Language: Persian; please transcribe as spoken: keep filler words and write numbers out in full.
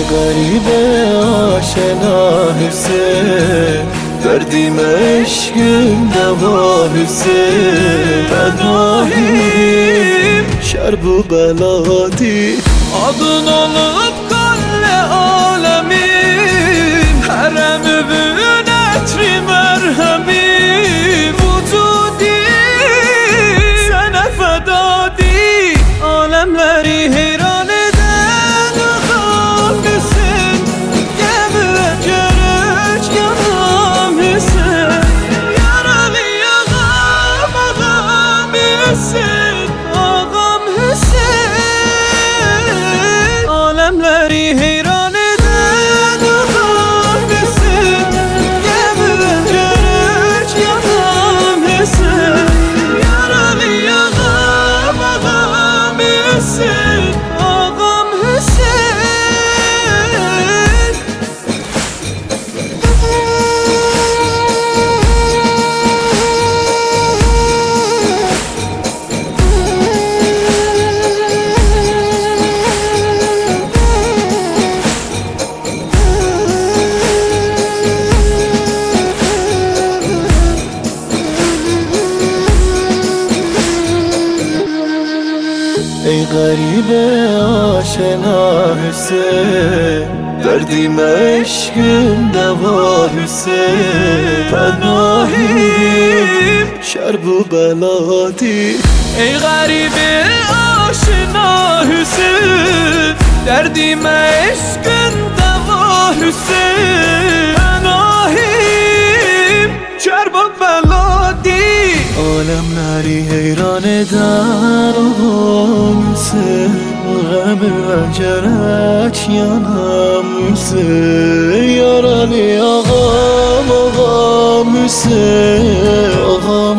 غریب آشنا حسین، دردیم عشقم دوا حسین، پناهیم شرب و بلادی adın olup kalle alemim, herem övün etri merhemim, vücudi sana fedadi, alemleri heyran eden ağam Hüseyin, gemi ve görüş yanam Hüseyin, yaralı ağam ağam Hüseyin, ağam Hüseyin, alemleri heyran eden ağam Hüseyin, gemi ve görüş yanam Hüseyin, yaralı ağam ağam Hüseyin, ağam Hüseyin. ای غریب آشنا حسین، دردیم عشقم دوا حسین، پناهیم شرب و بلادی Ey garibi aşina Hüseyin, derdime eşkın deva Hüseyin, penahim çerba beladi, alemleri heyran eder ağam Hüseyin, gam ve cerek yanam Hüseyin, yaralı ağam ağam Hüseyin, ağam